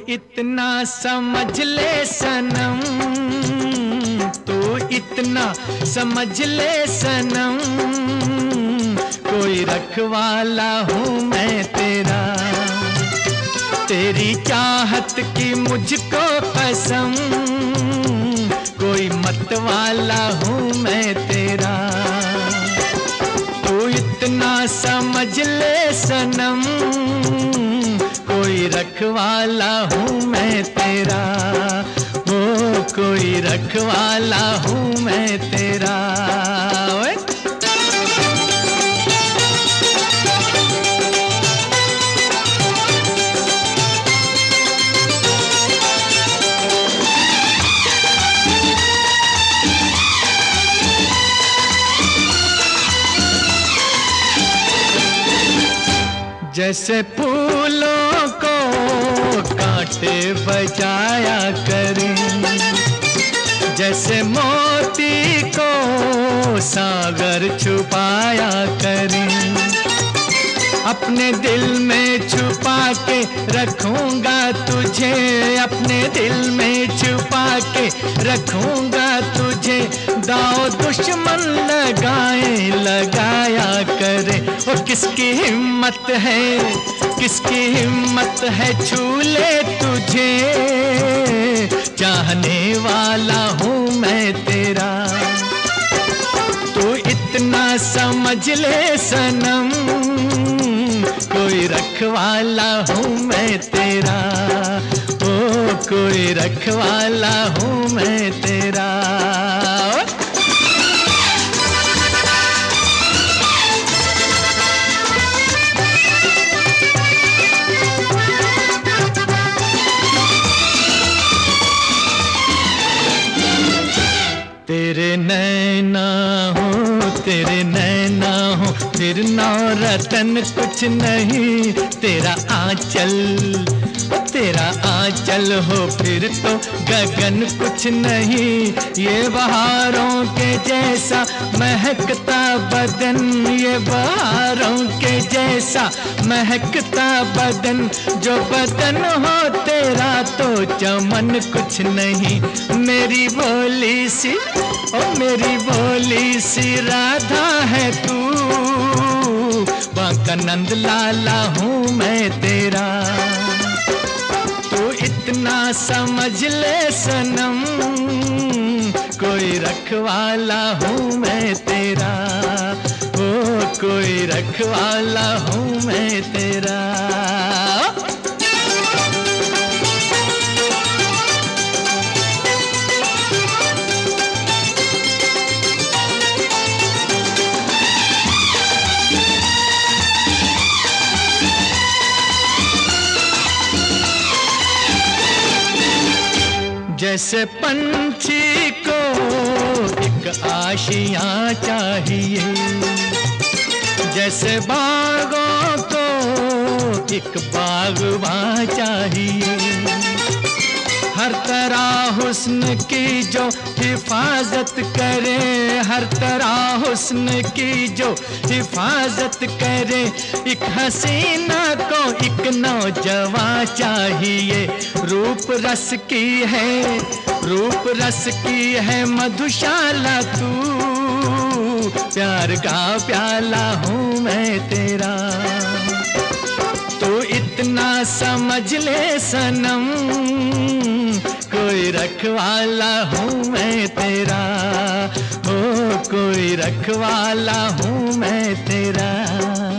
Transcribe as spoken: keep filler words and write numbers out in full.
इतना समझ ले सनम, तू इतना समझ ले सनम, कोई रखवाला हूँ मैं तेरा। तेरी चाहत की मुझको कसम, कोई मतवाला हूँ मैं तेरा। तू इतना समझ ले सनम, कोई रखवाला हूँ मैं तेरा। ओ कोई रखवाला हूँ मैं तेरा। ओए जैसे फूलों को कांटे बजाया करें, जैसे मोती को सागर छुपाया करें, अपने दिल में छुपा के रखूंगा तुझे, अपने दिल में छुपा के रखूंगा तुझे। दाव दुश्मन लगाए लगाया करे, ओ किसकी हिम्मत है, किसकी हिम्मत है छू ले तुझे। चाहने वाला हूँ मैं तेरा। तू इतना समझ ले सनम, कोई रखवाला हूँ मैं तेरा। ओ कोई रखवाला हूँ मैं तेरा। तेरे नैना हो, तेरे नैना हो, फिर नौ रतन कुछ नहीं। तेरा आंचल, तेरा आंचल हो, फिर तो गगन कुछ नहीं। ये बहारों के जैसा महकता बदन, ये बहारों के जैसा महकता बदन। जो बदन हो तेरा तो चमन कुछ नहीं। मेरी भोली सी, ओ मेरी भोली सी राधा है तू। बांका नंद लाला हूँ मैं तेरा। तू इतना समझ ले सनम, कोई रखवाला हूँ मैं तेरा। ओ कोई रखवाला हूँ मैं तेरा। जैसे पंछी को एक आशियाँ चाहिए, जैसे बागों को एक बागवां चाहिए। हर तरह हुस्न की जो हिफाजत करे, हर तरह हुस्न की जो हिफाजत करे। एक हसीना को एक नौजवान चाहिए। रूप रस की है, रूप रस की है मधुशाला तू। प्यार का प्याला हूँ मैं तेरा। तो इतना समझ ले सनम, कोई रखवाला हूँ मैं तेरा। ओ कोई रखवाला हूँ मैं तेरा।